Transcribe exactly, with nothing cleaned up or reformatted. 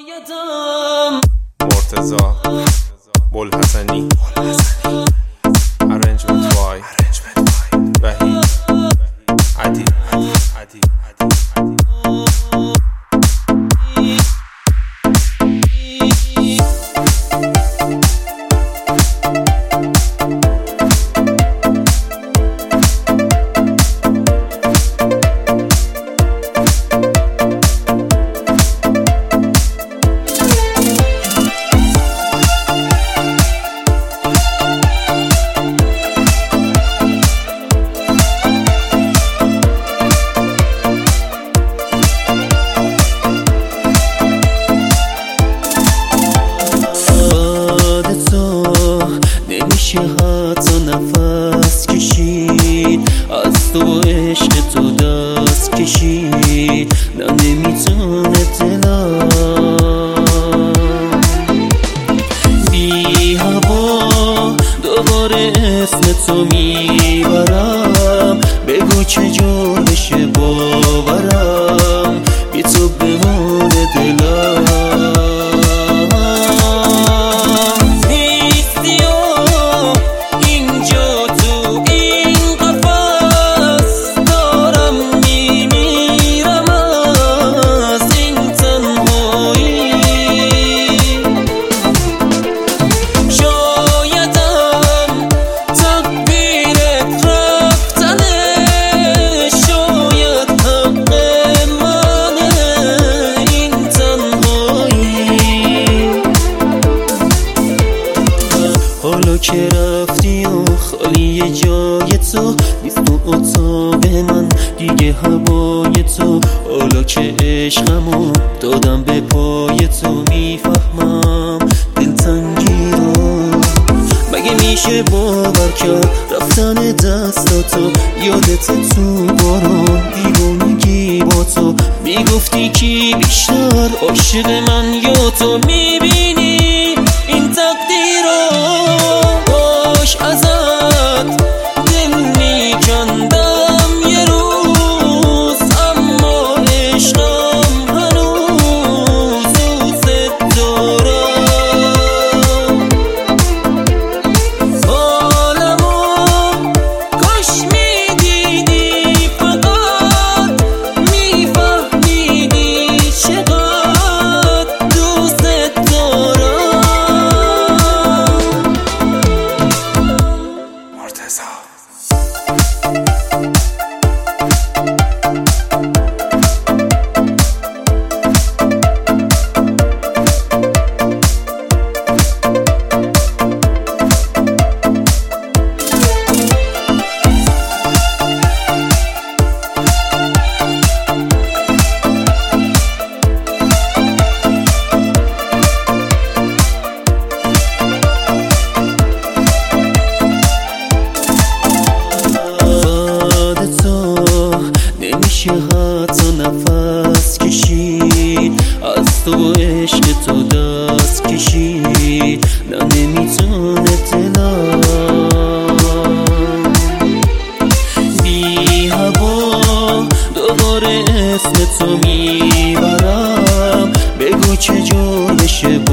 مرتضی بوالحسنی Arrangement by وحید عدی نمیشه حتی نفس کشید، از تو عشق تو دست کشید، نه نمیتونه دلم بی هوا دوباره اسم تو میبرم، بگو چجور بشه باورم بی تو بمونه دلم. حالا که رفتی و خالی جای تو نیست تو اتاق من دیگه هوای تو، حالا که عشقمو دادم به پای تو میفهمم دلتنگی رو، مگه میشه باور کرد رفتن دستاتو یادت تو باران دیوونگی با تو، میگفتی کی بیشتر عاشق من یا تو، میبینی این تقدیر رو باش ازت دل میکندم یه روز، اما عشقم هنوز دوست دارم. حالمو کاش میدیدی فقط میفهمیدی چقدر دوست دارم. نمیشه حتی نفس کشید، از تو عشق تو دست کشید، نه نمیتونه دلم بی هوا دوباره اسم تو میبرم، بگو چجور بشه